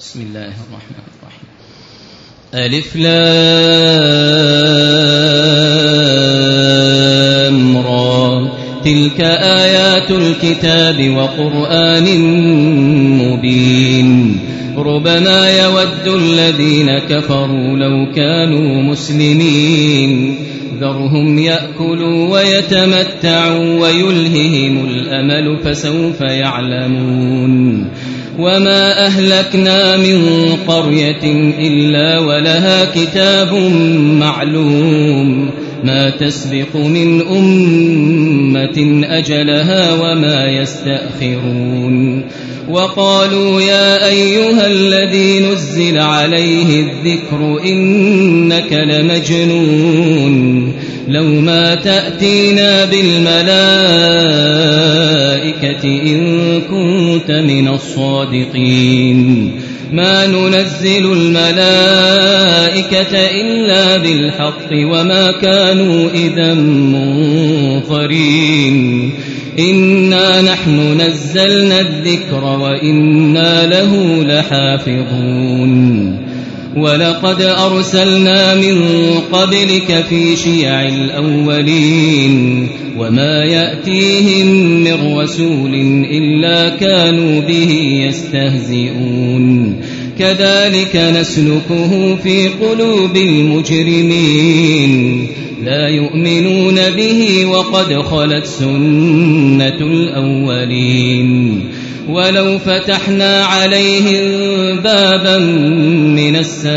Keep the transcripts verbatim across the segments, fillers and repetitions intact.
بسم الله الرحمن الرحيم. ألف لام را تلك آيات الكتاب وقرآن مبين ربما يود الذين كفروا لو كانوا مسلمين ذرهم يأكلوا ويتمتعوا ويلههم الأمل فسوف يعلمون وما أهلكنا من قرية إلا ولها كتاب معلوم ما تسبق من أمة أجلها وما يستأخرون وقالوا يا أيها الذي نزل عليه الذكر إنك لمجنون لو ما تأتينا بالملائكة إن كنت من الصادقين ما ننزل الملائكة إلا بالحق وما كانوا إذا منظرين إنا نحن نزلنا الذكر وإنا له لحافظون ولقد أرسلنا من قبلك في شيع الأولين وما يأتيهم من رسول إلا كانوا به يستهزئون كذلك نسلكه في قلوب المجرمين لا يؤمنون به وقد خلت سنة الأولين ولو فتحنا عليهم بابا من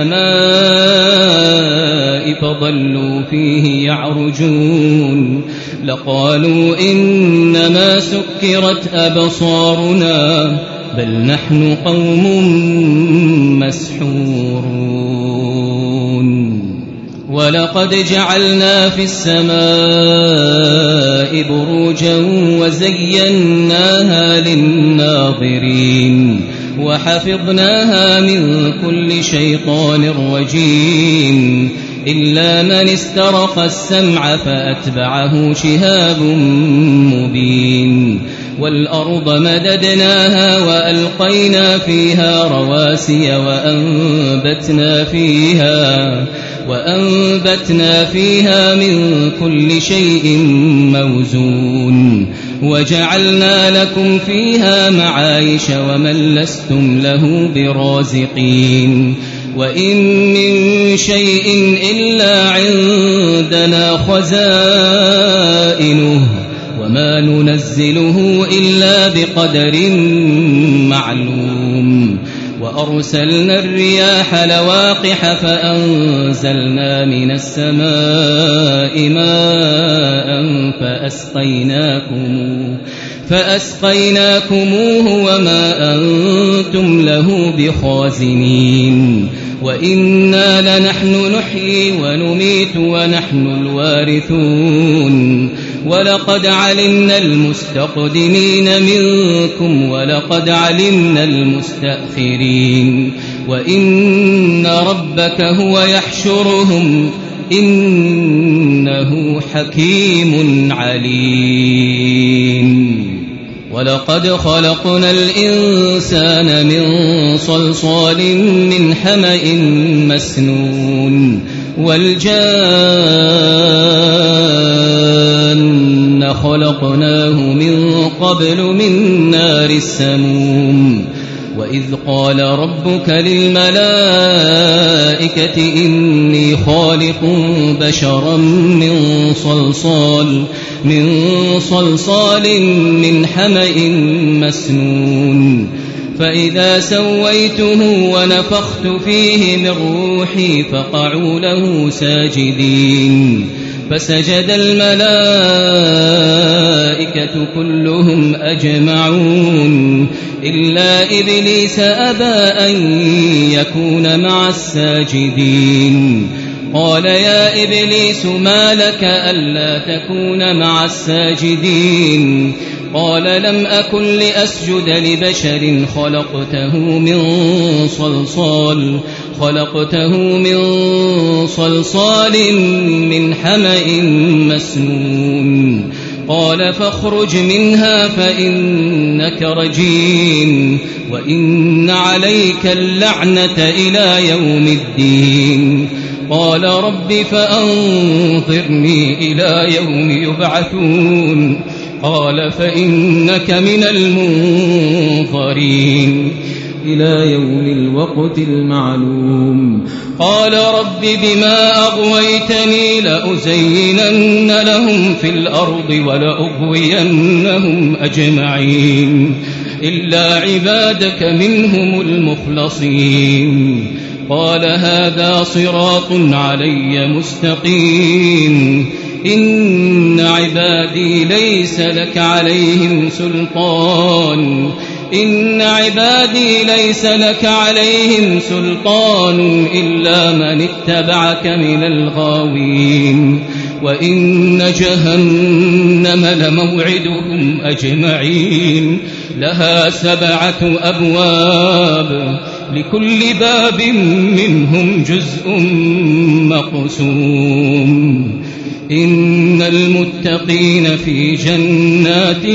السماء فظلوا فيه يعرجون لقالوا إنما سكرت أبصارنا بل نحن قوم مسحورون ولقد جعلنا في السماء بروجا وزيناها للناظرين وحفظناها من كل شيطان رجيم إلا من استرق السمع فأتبعه شهاب مبين والأرض مددناها وألقينا فيها رواسي وأنبتنا فيها وأنبتنا فيها من كل شيء موزون وجعلنا لكم فيها معايش ومن لستم له برازقين وإن من شيء إلا عندنا خزائنه وما ننزله إلا بقدر معلوم وأرسلنا الرياح لواقح فأنزلنا من السماء ماء فأسقيناكم فأسقيناكموه وما أنتم له بخازنين وإنا لنحن نحيي ونميت ونحن الوارثون ولقد علمنا المستقدمين منكم ولقد علمنا المستأخرين وإن ربك هو يحشرهم إنه حكيم عليم ولقد خلقنا الإنسان من صلصال من حمأ مسنون والجان خلقناه من قبل من نار السموم وإذ قال ربك للملائكة إني خالق بشرا من صلصال من صلصال من حمأ مسنون فإذا سويته ونفخت فيه من روحي فقعوا له ساجدين فسجد الملائكة كلهم أجمعون إلا إبليس أبى أن يكون مع الساجدين قال يا إبليس ما لك ألا تكون مع الساجدين قال لم أكن لأسجد لبشر خلقته من صلصال خلقته من صلصال من حمأ مسنون قال فاخرج منها فإنك رجيم وإن عليك اللعنة إلى يوم الدين قال رب فأنظرني إلى يوم يبعثون قال فإنك من المنظرين إلى يوم الوقت المعلوم قال رب بما أغويتني لأزينن لهم في الأرض ولأغوينهم أجمعين إلا عبادك منهم المخلصين قال هذا صراط علي مستقيم إن عبادي ليس لك عليهم سلطان إن عبادي ليس لك عليهم سلطان إلا من اتبعك من الغاوين وإن جهنم لموعدهم أجمعين لها سبعة أبواب لكل باب منهم جزء مقسوم إن المتقين في جنات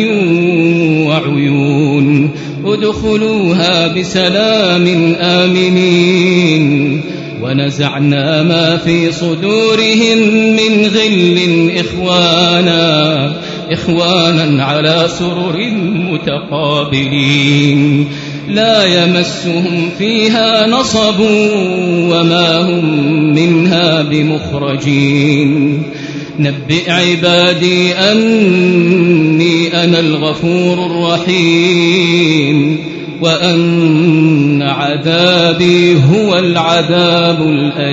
وعيون ادخلوها بسلام آمنين ونزعنا ما في صدورهم من غل إخوانا إخوانا على سرر متقابلين لا يمسهم فيها نصب وما هم منها بمخرجين نبئ عبادي أني أنا الغفور الرحيم وأن عذابي هو العذاب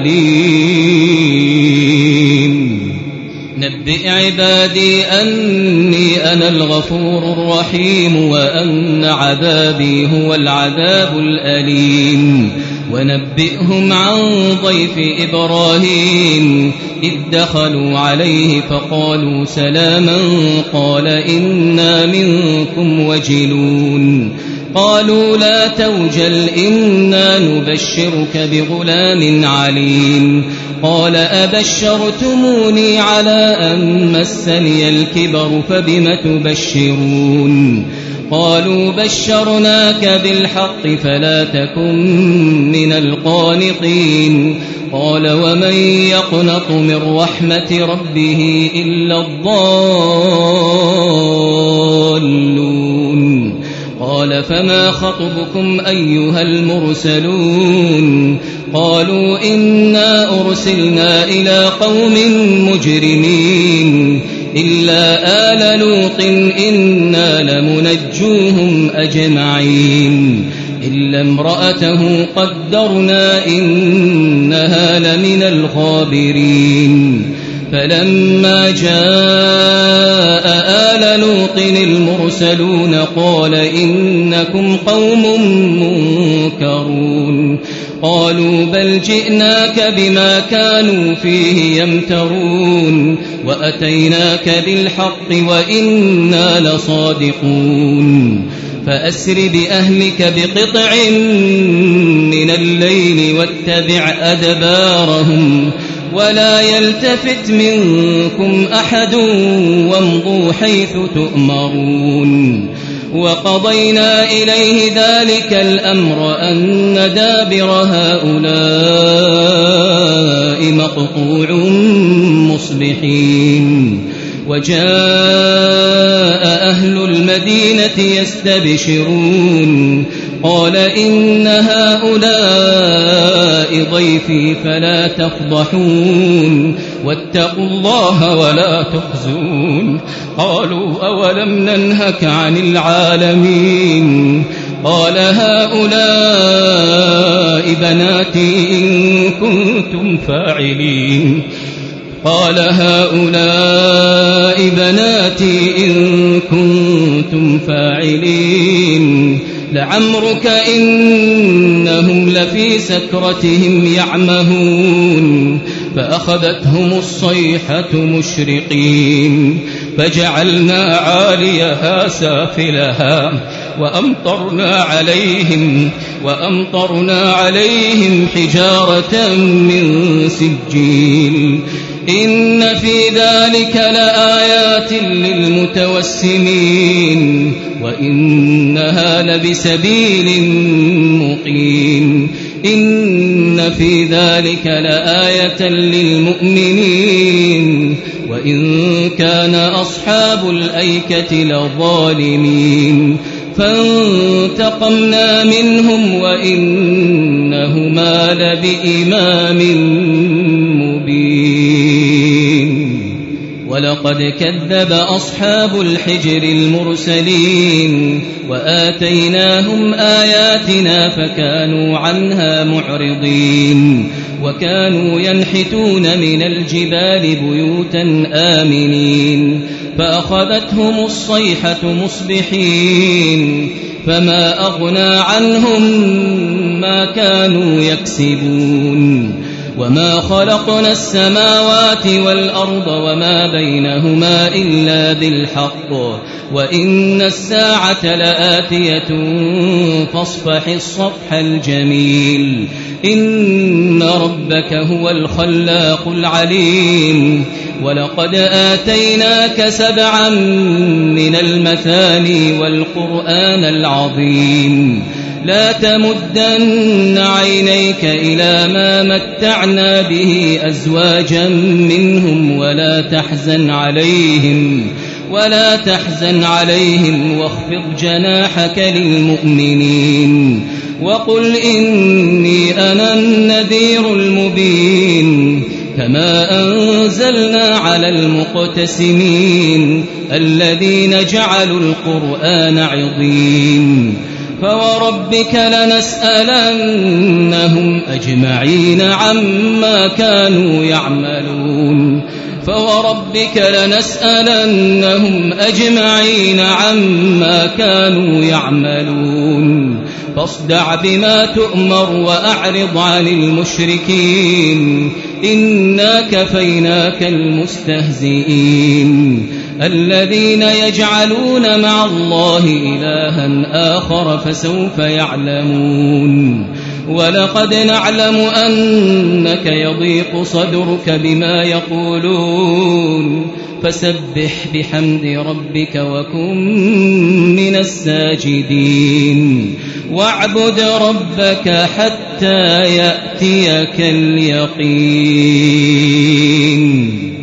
الأليم نبئ عبادي أني أنا الغفور الرحيم وأن عذابي هو العذاب الأليم ونبئهم عن ضيف إبراهيم إذ دخلوا عليه فقالوا سلاما قال إنا منكم وجلون قالوا لا توجل إنا نبشرك بغلام عليم قال أبشرتموني على أن مسني الكبر فبم تبشرون قالوا بشرناك بالحق فلا تكن من القانطين قال ومن يقنط من رحمة ربه إلا الضالون قال فما خطبكم أيها المرسلون قالوا إنا أرسلنا إلى قوم مجرمين إلا آل لوط إنا لمنجوهم أجمعين إلا امرأته قدرنا إنها لمن الغابرين فلما جاء آل لوط المرسلون قال إنكم قوم منكرون قالوا بل جئناك بما كانوا فيه يمترون وأتيناك بالحق وإنا لصادقون فأسر بأهلك بقطع من الليل واتبع أدبارهم ولا يلتفت منكم أحد وامضوا حيث تؤمرون وقضينا إليه ذلك الأمر أن دابر هؤلاء مقطوع مصبحين وجاء أهل المدينة يستبشرون قال إن هؤلاء ضيفي فلا تفضحون واتقوا الله ولا تخزون قالوا أولم ننهك عن العالمين قال هؤلاء بناتي إن كنتم فاعلين قال هؤلاء بناتي إن كنتم فاعلين لعمرك إنهم لفي سكرتهم يعمهون فأخذتهم الصيحة مشرقين فجعلنا عاليها سافلها وأمطرنا عليهم وأمطرنا عليهم حجارة من سجيل إن في ذلك لآيات للمتوسمين وإنها لبسبيل مقيم إن في ذلك لآية للمؤمنين وإن كان أصحاب الأيكة لظالمين فانتقمنا منهم وإنهما لبإمام مبين ولقد كذب أصحاب الحجر المرسلين وآتيناهم آياتنا فكانوا عنها معرضين وكانوا ينحتون من الجبال بيوتا آمنين فأخذتهم الصيحة مصبحين فما أغنى عنهم ما كانوا يكسبون وما خلقنا السماوات والأرض وما بينهما إلا بالحق وإن الساعة لآتية فاصفح الصفح الجميل إن ربك هو الخلاق العليم ولقد آتيناك سبعا من المثاني والقرآن العظيم لا تمدن عينيك إلى ما متعنا به أزواجا منهم ولا تحزن عليهم ولا تحزن عليهم واخفض جناحك للمؤمنين وقل إني أنا النذير المبين كما أنزلنا على المقتسمين الذين جعلوا القرآن عظيم فوربك لنسألنهم أجمعين عما كانوا يعملون فوربك لنسألنهم أجمعين عما كانوا يعملون فاصدع بما تؤمر وأعرض عن المشركين إنا كفيناك المستهزئين الذين يجعلون مع الله إلها آخر فسوف يعلمون ولقد نعلم أنك يضيق صدرك بما يقولون فسبح بحمد ربك وكن من الساجدين واعبد ربك حتى يأتيك اليقين.